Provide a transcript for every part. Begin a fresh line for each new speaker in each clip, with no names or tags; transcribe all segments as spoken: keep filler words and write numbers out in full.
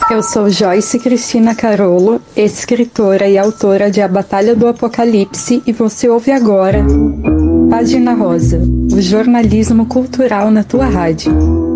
Eu sou Joyce Cristina Carolo, escritora e autora de A Batalha do Apocalipse, e você ouve agora Página Rosa, o jornalismo cultural na tua rádio.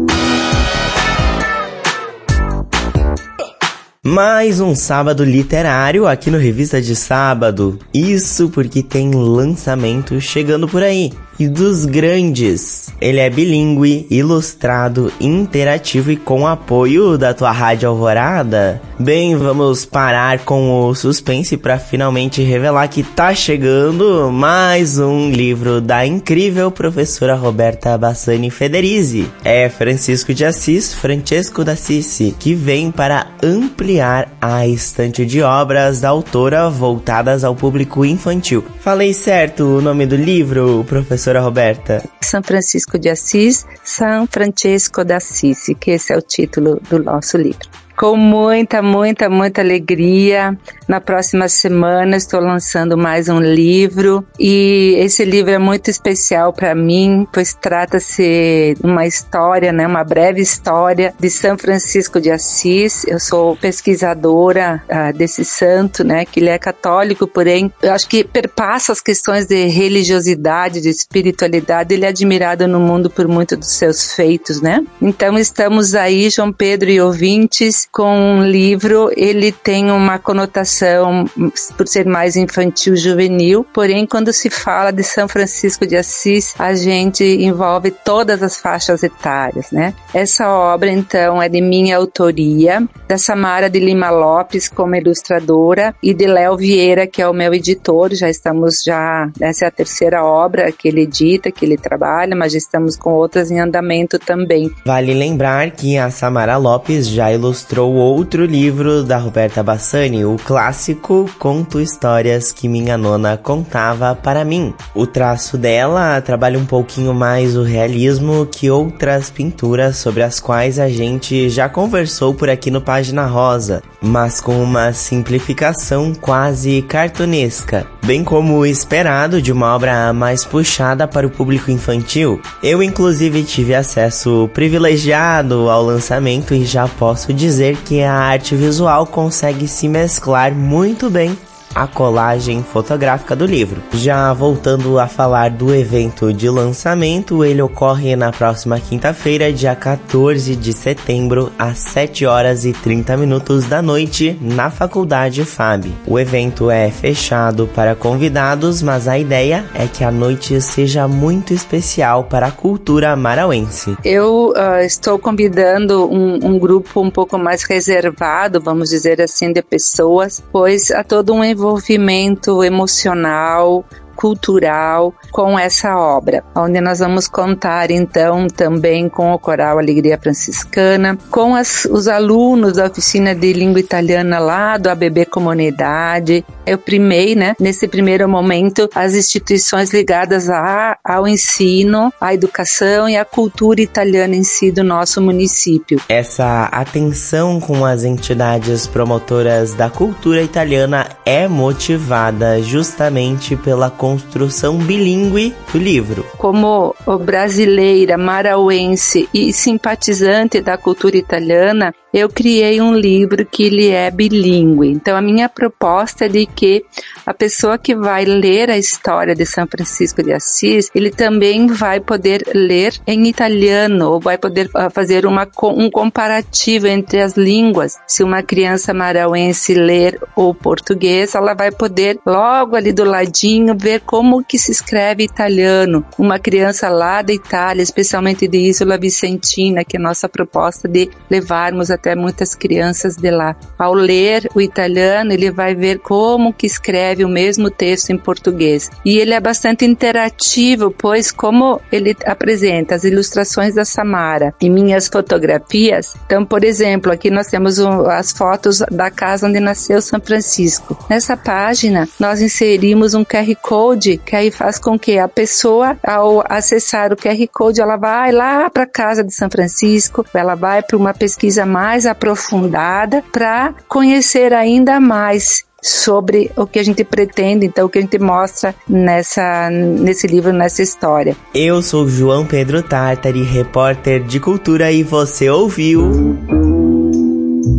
Mais um sábado literário aqui no Revista de Sábado. Isso porque tem lançamento chegando por aí. E dos grandes. Ele é bilíngue, ilustrado, interativo e com apoio da tua Rádio Alvorada. Bem, vamos parar com o suspense para finalmente revelar que tá chegando mais um livro da incrível professora Roberta Bassani Federizi. É Francisco de Assis, Francesco d'Assisi, que vem para ampliar a estante de obras da autora voltadas ao público infantil. Falei certo o nome do livro, professora Roberta?
São Francisco de Assis, São Francesco d'Assisi, que esse é o título do nosso livro. Com muita, muita, muita alegria, na próxima semana estou lançando mais um livro e esse livro é muito especial para mim, pois trata-se de uma história, né, uma breve história de São Francisco de Assis. Eu sou pesquisadora uh, desse santo, né, que ele é católico, porém eu acho que perpassa as questões de religiosidade, de espiritualidade. Ele é admirado no mundo por muitos dos seus feitos, né? Então estamos aí, João Pedro e ouvintes, com um livro. Ele tem uma conotação por ser mais infantil, juvenil, porém quando se fala de São Francisco de Assis, a gente envolve todas as faixas etárias, né? Essa obra então é de minha autoria, da Samara de Lima Lopes como ilustradora e de Léo Vieira, que é o meu editor. Já estamos já, essa é a terceira obra que ele edita, que ele trabalha, mas já estamos com outras em andamento também.
Vale lembrar que a Samara Lopes já ilustrou outro livro da Roberta Bassani, o clássico Conto Histórias que Minha Nona Contava para Mim. O traço dela trabalha um pouquinho mais o realismo que outras pinturas sobre as quais a gente já conversou por aqui no Página Rosa, mas com uma simplificação quase cartunesca, bem como o esperado de uma obra mais puxada para o público infantil. Eu inclusive tive acesso privilegiado ao lançamento e já posso dizer que a arte visual consegue se mesclar muito bem a colagem fotográfica do livro. Já voltando a falar do evento de lançamento, ele ocorre na próxima quinta-feira, dia quatorze de setembro, às sete horas e trinta minutos da noite, na Faculdade F A B. O evento é fechado para convidados, mas a ideia é que a noite seja muito especial para a cultura marauense.
Eu uh, estou convidando um, um grupo um pouco mais reservado, vamos dizer assim, de pessoas, pois há todo um envolvimento emocional, cultural com essa obra, onde nós vamos contar então também com o Coral Alegria Franciscana, com as, os alunos da oficina de língua italiana lá do A B B Comunidade. Eu primei, né, nesse primeiro momento, as instituições ligadas a, ao ensino, à educação e à cultura italiana em si do nosso município.
Essa atenção com as entidades promotoras da cultura italiana é motivada justamente pela construção bilíngue do livro.
Como brasileira, marauense e simpatizante da cultura italiana, eu criei um livro que ele é bilíngue. Então a minha proposta é de que a pessoa que vai ler a história de São Francisco de Assis, ele também vai poder ler em italiano, ou vai poder fazer uma, um comparativo entre as línguas. Se uma criança marauense ler o português, ela vai poder logo ali do ladinho ver como que se escreve italiano. Uma criança lá da Itália, especialmente de Isola Vicentina, que é a nossa proposta de levarmos até muitas crianças de lá. Ao ler o italiano, ele vai ver como que escreve o mesmo texto em português. E ele é bastante interativo, pois como ele apresenta as ilustrações da Samara e minhas fotografias, então, por exemplo, aqui nós temos um, as fotos da casa onde nasceu São Francisco. Nessa página, nós inserimos um Q R Code, que aí faz com que a pessoa, ao acessar o Q R Code, ela vai lá para a casa de São Francisco, ela vai para uma pesquisa mais aprofundada para conhecer ainda mais sobre o que a gente pretende, então o que a gente mostra nessa, nesse livro, nessa história.
Eu sou João Pedro Tartari, repórter de cultura, e você ouviu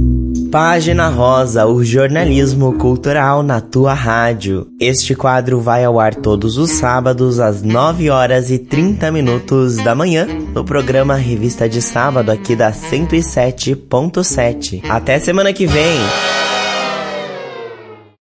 Página Rosa, o jornalismo cultural na tua rádio. Este quadro vai ao ar todos os sábados às nove horas e trinta minutos da manhã, no programa Revista de Sábado aqui da cento e sete ponto sete. Até semana que vem!